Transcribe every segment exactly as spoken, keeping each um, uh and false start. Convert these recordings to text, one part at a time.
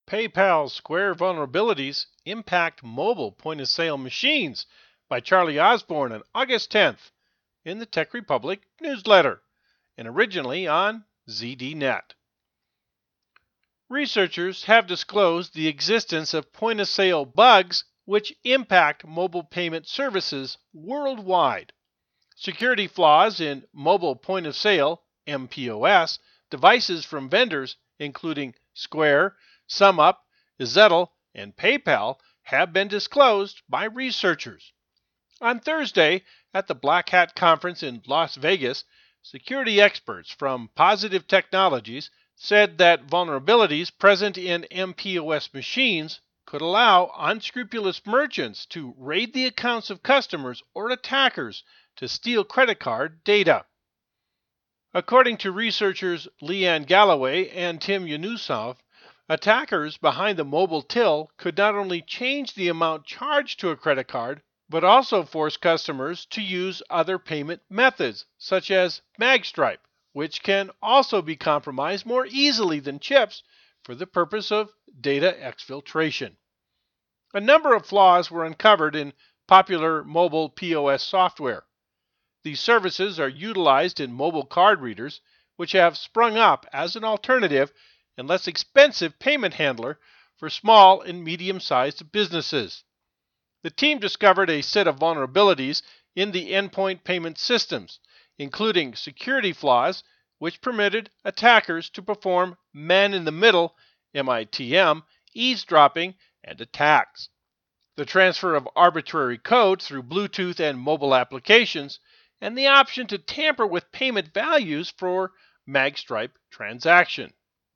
PayPal Square Vulnerabilities Impact Mobile Point-of-Sale Machines by Charlie Osborne on August tenth in the Tech Republic newsletter and originally on Z D Net. Researchers have disclosed the existence of point-of-sale bugs which impact mobile payment services worldwide. Security flaws in mobile point-of-sale (M P O S) devices from vendors including Square, SumUp, Zettle, and PayPal have been disclosed by researchers. On Thursday, at the Black Hat Conference in Las Vegas, security experts from Positive Technologies said that vulnerabilities present in M P O S machines could allow unscrupulous merchants to raid the accounts of customers or attackers to steal credit card data. According to researchers Leanne Galloway and Tim Yunusov, attackers behind the mobile till could not only change the amount charged to a credit card, but also force customers to use other payment methods, such as Magstripe, which can also be compromised more easily than chips for the purpose of data exfiltration. A number of flaws were uncovered in popular mobile P O S software. These services are utilized in mobile card readers, which have sprung up as an alternative and less expensive payment handler for small and medium-sized businesses. The team discovered a set of vulnerabilities in the endpoint payment systems, including security flaws which permitted attackers to perform man-in-the-middle (M I T M) eavesdropping and attacks. The transfer of arbitrary code through Bluetooth and mobile applications, and the option to tamper with payment values for Magstripe transaction.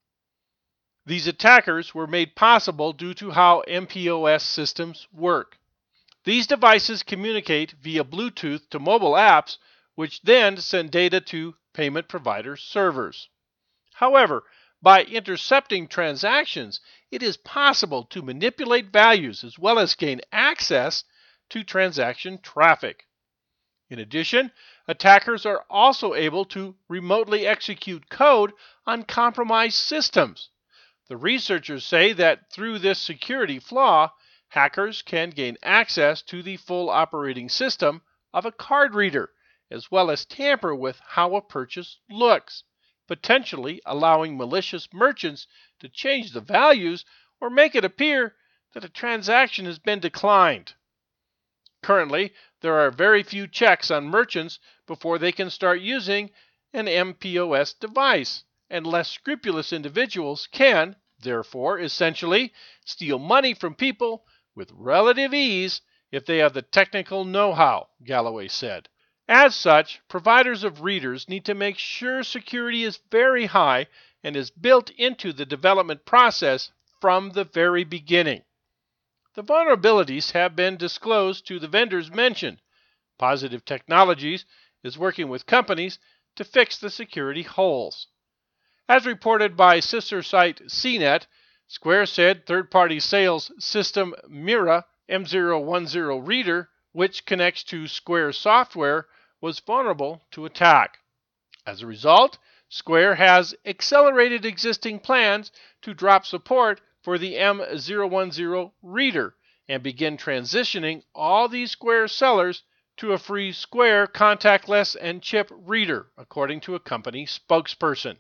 These attackers were made possible due to how M P O S systems work. These devices communicate via Bluetooth to mobile apps, which then send data to payment provider servers. However, by intercepting transactions, it is possible to manipulate values as well as gain access to transaction traffic. In addition, attackers are also able to remotely execute code on compromised systems. The researchers say that through this security flaw, hackers can gain access to the full operating system of a card reader, as well as tamper with how a purchase looks, potentially allowing malicious merchants to change the values or make it appear that a transaction has been declined. Currently, there are very few checks on merchants before they can start using an M P O S device, and less scrupulous individuals can, therefore, essentially steal money from people with relative ease if they have the technical know-how, Galloway said. As such, providers of readers need to make sure security is very high and is built into the development process from the very beginning. The vulnerabilities have been disclosed to the vendors mentioned. Positive Technologies is working with companies to fix the security holes. As reported by sister site C net, Square said third-party sales system Mira M zero ten reader, which connects to Square software, was vulnerable to attack. As a result, Square has accelerated existing plans to drop support for the M zero ten reader and begin transitioning all these Square sellers to a free Square contactless and chip reader, according to a company spokesperson.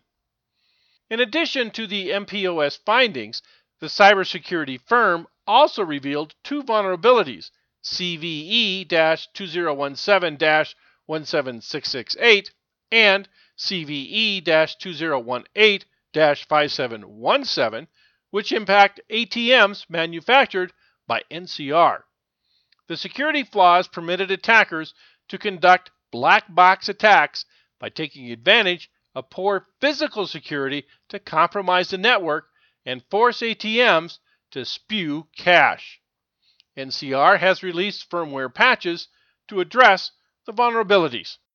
In addition to the M P O S findings, the cybersecurity firm also revealed two vulnerabilities, C V E twenty seventeen dash one seven six six eight and C V E twenty eighteen dash five seven one seven, which impact A T Ms manufactured by N C R. The security flaws permitted attackers to conduct black box attacks by taking advantage of poor physical security to compromise the network and force A T Ms to spew cash. N C R has released firmware patches to address the vulnerabilities.